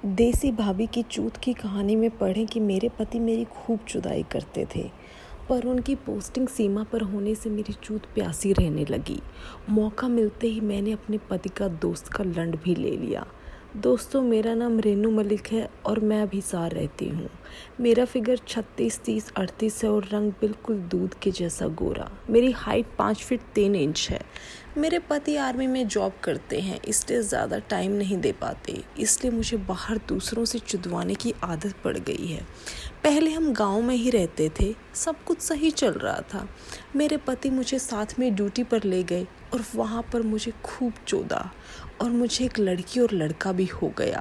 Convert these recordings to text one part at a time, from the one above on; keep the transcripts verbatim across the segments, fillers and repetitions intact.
देसी भाभी की चूत की कहानी में पढ़ें कि मेरे पति मेरी खूब जुदाई करते थे, पर उनकी पोस्टिंग सीमा पर होने से मेरी चूत प्यासी रहने लगी। मौका मिलते ही मैंने अपने पति का दोस्त का लंड भी ले लिया। दोस्तों, मेरा नाम रेनू मलिक है और मैं अभी सार रहती हूँ। मेरा फिगर छत्तीस तीस अड़तीस है और रंग बिल्कुल दूध के जैसा गोरा। मेरी हाइट पाँच फीट तीन इंच है। मेरे पति आर्मी में जॉब करते हैं, इसलिए ज़्यादा टाइम नहीं दे पाते, इसलिए मुझे बाहर दूसरों से चुदवाने की आदत पड़ गई है। पहले हम गांव में ही रहते थे, सब कुछ सही चल रहा था। मेरे पति मुझे साथ में ड्यूटी पर ले गए और वहाँ पर मुझे खूब चोदा और मुझे एक लड़की और लड़का भी हो गया।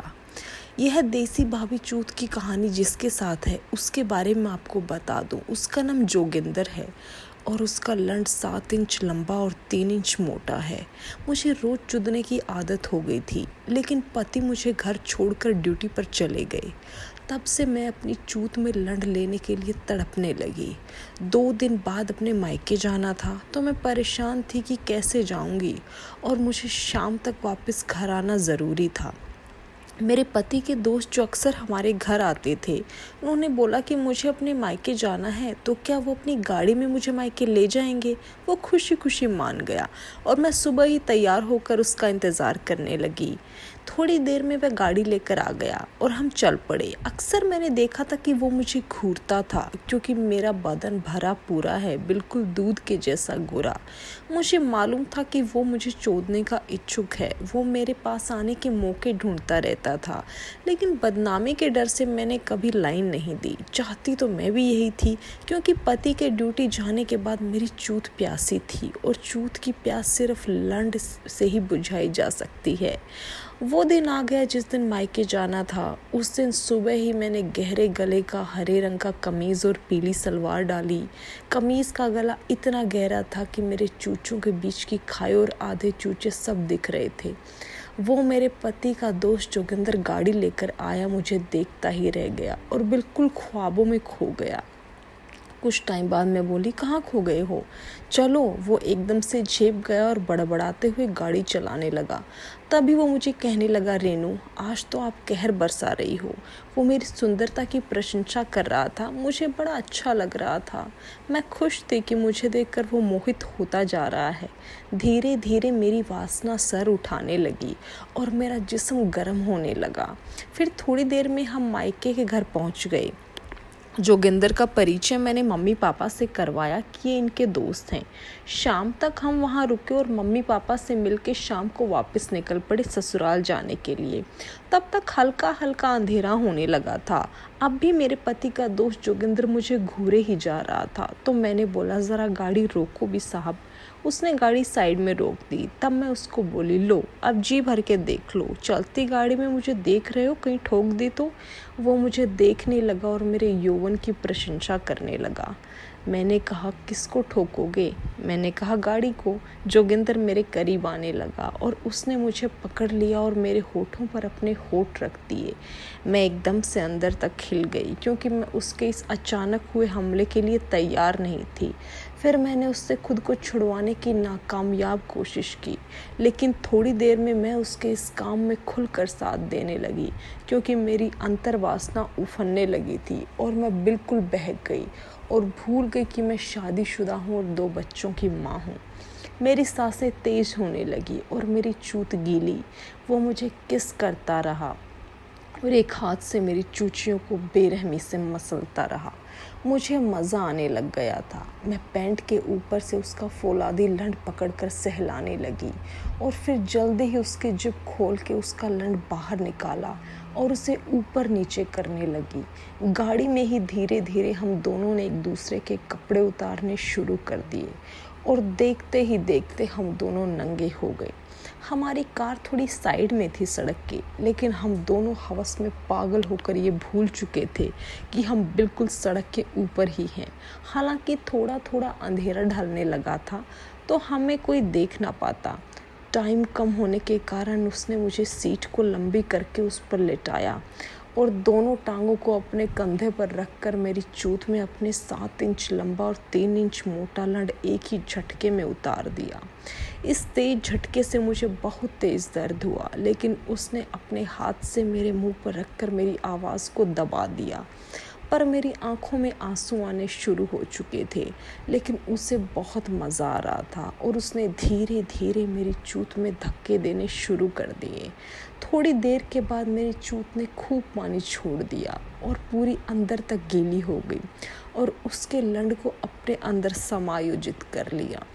यह देसी भाभी चूत की कहानी जिसके साथ है उसके बारे में आपको बता दूं। उसका नाम जोगिंदर है और उसका लंड सात इंच लंबा और तीन इंच मोटा है। मुझे रोज चुदने की आदत हो गई थी, लेकिन पति मुझे घर छोड़कर ड्यूटी पर चले गए। तब से मैं अपनी चूत में लंड लेने के लिए तड़पने लगी। दो दिन बाद अपने मायके जाना था तो मैं परेशान थी कि कैसे जाऊंगी और मुझे शाम तक वापस घर आना ज़रूरी था। मेरे पति के दोस्त जो अक्सर हमारे घर आते थे, उन्होंने बोला कि मुझे अपने मायके जाना है तो क्या वो अपनी गाड़ी में मुझे मायके ले जाएंगे। वो खुशी खुशी मान गया और मैं सुबह ही तैयार होकर उसका इंतज़ार करने लगी। थोड़ी देर में वह गाड़ी लेकर आ गया और हम चल पड़े। अक्सर मैंने देखा था कि वो मुझे घूरता था, क्योंकि मेरा बदन भरा पूरा है, बिल्कुल दूध के जैसा गोरा। मुझे मालूम था कि वो मुझे चोदने का इच्छुक है। वो मेरे पास आने के मौके ढूंढता रहता था, लेकिन बदनामी के डर से मैंने कभी लाइन नहीं दी। चाहती तो मैं भी यही थी, क्योंकि पति के ड्यूटी जाने के बाद मेरी चूत प्यासी थी और चूत की प्यास सिर्फ लंड से ही बुझाई जा सकती है। वो दिन आ गया जिस दिन मायके जाना था। उस दिन सुबह ही मैंने गहरे गले का हरे रंग का कमीज़ और पीली सलवार डाली। कमीज़ का गला इतना गहरा था कि मेरे चूचों के बीच की खाई और आधे चूचे सब दिख रहे थे। वो मेरे पति का दोस्त जोगिंदर गाड़ी लेकर आया, मुझे देखता ही रह गया और बिल्कुल ख्वाबों में खो गया। कुछ टाइम बाद मैं बोली, कहाँ खो गए हो, चलो। वो एकदम से झेप गया और बड़बड़ाते हुए गाड़ी चलाने लगा। तभी वो मुझे कहने लगा, रेनू, आज तो आप कहर बरसा रही हो। वो मेरी सुंदरता की प्रशंसा कर रहा था। मुझे बड़ा अच्छा लग रहा था। मैं खुश थी कि मुझे देखकर वो मोहित होता जा रहा है। धीरे धीरे मेरी वासना सर उठाने लगी और मेरा जिस्म गर्म होने लगा। फिर थोड़ी देर में हम मायके के घर पहुँच गए। जोगिंदर का परिचय मैंने मम्मी पापा से करवाया कि ये इनके दोस्त हैं। शाम तक हम वहाँ रुके और मम्मी पापा से मिलके शाम को वापस निकल पड़े ससुराल जाने के लिए। तब तक हल्का हल्का अंधेरा होने लगा था। अब भी मेरे पति का दोस्त जोगिंदर मुझे घूरे ही जा रहा था, तो मैंने बोला, ज़रा गाड़ी रोको भी साहब। उसने गाड़ी साइड में रोक दी। तब मैं उसको बोली, लो अब जी भर के देख लो, चलती गाड़ी में मुझे देख रहे हो, कहीं ठोक दी तो। वो मुझे देखने लगा और मेरे यौवन की प्रशंसा करने लगा। मैंने कहा, किसको ठोकोगे? मैंने कहा, गाड़ी को। जोगिंदर मेरे करीब आने लगा और उसने मुझे पकड़ लिया और मेरे होठों पर अपने होठ रख दिए। मैं एकदम से अंदर तक खिल गई, क्योंकि मैं उसके इस अचानक हुए हमले के लिए तैयार नहीं थी। फिर मैंने उससे खुद को छुड़वाने की नाकामयाब कोशिश की, लेकिन थोड़ी देर में मैं उसके इस काम में खुलकर साथ देने लगी, क्योंकि मेरी अंतर्वासना उफनने लगी थी और मैं बिल्कुल बहक गई और भूल गई कि मैं शादीशुदा हूँ और दो बच्चों की माँ हूँ। मेरी सांसें तेज होने लगी और मेरी चूत गीली। वो मुझे किस करता रहा और एक हाथ से मेरी चूचियों को बेरहमी से मसलता रहा। मुझे मज़ा आने लग गया था। मैं पैंट के ऊपर से उसका फौलादी लंड पकड़कर सहलाने लगी और फिर जल्दी ही उसके जिप खोल के उसका लंड बाहर निकाला और उसे ऊपर नीचे करने लगी। गाड़ी में ही धीरे धीरे हम दोनों ने एक दूसरे के कपड़े उतारने शुरू कर दिए और देखते ही देखते हम दोनों नंगे हो गए। हमारी कार थोड़ी साइड में थी सड़क के, लेकिन हम दोनों हवस में पागल होकर ये भूल चुके थे कि हम बिल्कुल सड़क के ऊपर ही हैं। हालांकि थोड़ा थोड़ा अंधेरा ढलने लगा था तो हमें कोई देख ना पाता। टाइम कम होने के कारण उसने मुझे सीट को लंबी करके उस पर लेटाया और दोनों टांगों को अपने कंधे पर रखकर मेरी चूत में अपने सात इंच लंबा और तीन इंच मोटा लंड एक ही झटके में उतार दिया। इस तेज झटके से मुझे बहुत तेज दर्द हुआ, लेकिन उसने अपने हाथ से मेरे मुंह पर रखकर मेरी आवाज़ को दबा दिया। पर मेरी आंखों में आंसू आने शुरू हो चुके थे, लेकिन उसे बहुत मज़ा आ रहा था और उसने धीरे धीरे मेरी चूत में धक्के देने शुरू कर दिए। थोड़ी देर के बाद मेरी चूत ने खूब पानी छोड़ दिया और पूरी अंदर तक गीली हो गई और उसके लंड को अपने अंदर समायोजित कर लिया।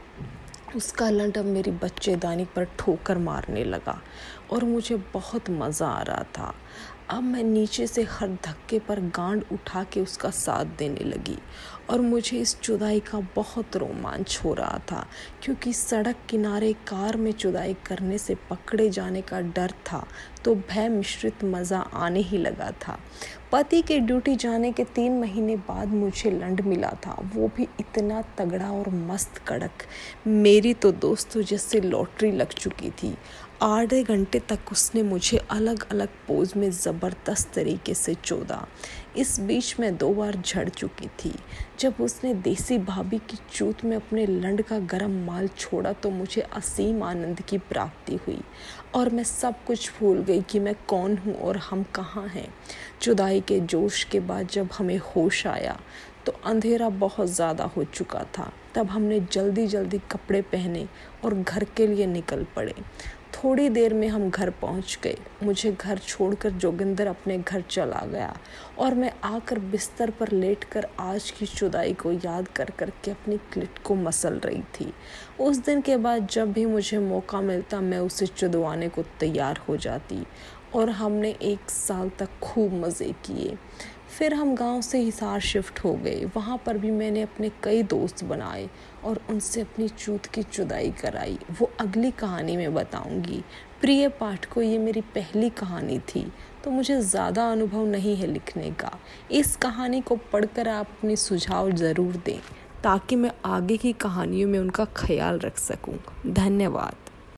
उसका लंड अब मेरी बच्चेदानी पर ठोकर मारने लगा और मुझे बहुत मज़ा आ रहा था। अब मैं नीचे से हर धक्के पर गांड उठा के उसका साथ देने लगी और मुझे इस जुदाई का बहुत रोमांच हो रहा था, क्योंकि सड़क किनारे कार में जुदाई करने से पकड़े जाने का डर था तो भय मिश्रित मज़ा आने ही लगा था। पति के ड्यूटी जाने के तीन महीने बाद मुझे लंड मिला था, वो भी इतना तगड़ा और मस्त कड़क। मेरी तो दोस्तों जैसे लॉटरी लग चुकी थी। आधे घंटे तक उसने मुझे अलग अलग पोज में ज़बरदस्त तरीके से चोदा। इस बीच मैं दो बार झड़ चुकी थी। जब उसने देसी भाभी की चूत में अपने लंड का गरम माल छोड़ा तो मुझे असीम आनंद की प्राप्ति हुई और मैं सब कुछ भूल गई कि मैं कौन हूँ और हम कहाँ हैं। जुदाई के जोश के बाद जब हमें होश आया तो अंधेरा बहुत ज़्यादा हो चुका था। तब हमने जल्दी जल्दी कपड़े पहने और घर के लिए निकल पड़े। थोड़ी देर में हम घर पहुंच गए। मुझे घर छोड़कर जोगिंदर अपने घर चला गया और मैं आकर बिस्तर पर लेटकर आज की जुदाई को याद कर कर के अपनी क्लिट को मसल रही थी। उस दिन के बाद जब भी मुझे मौका मिलता मैं उसे चुदवाने को तैयार हो जाती और हमने एक साल तक खूब मज़े किए। फिर हम गांव से हिसार शिफ्ट हो गए। वहाँ पर भी मैंने अपने कई दोस्त बनाए और उनसे अपनी चूत की जुदाई कराई। वो अगली कहानी में बताऊंगी। प्रिय पाठकों, ये मेरी पहली कहानी थी तो मुझे ज़्यादा अनुभव नहीं है लिखने का। इस कहानी को पढ़कर आप अपने सुझाव ज़रूर दें ताकि मैं आगे की कहानियों में उनका ख्याल रख सकूं। धन्यवाद।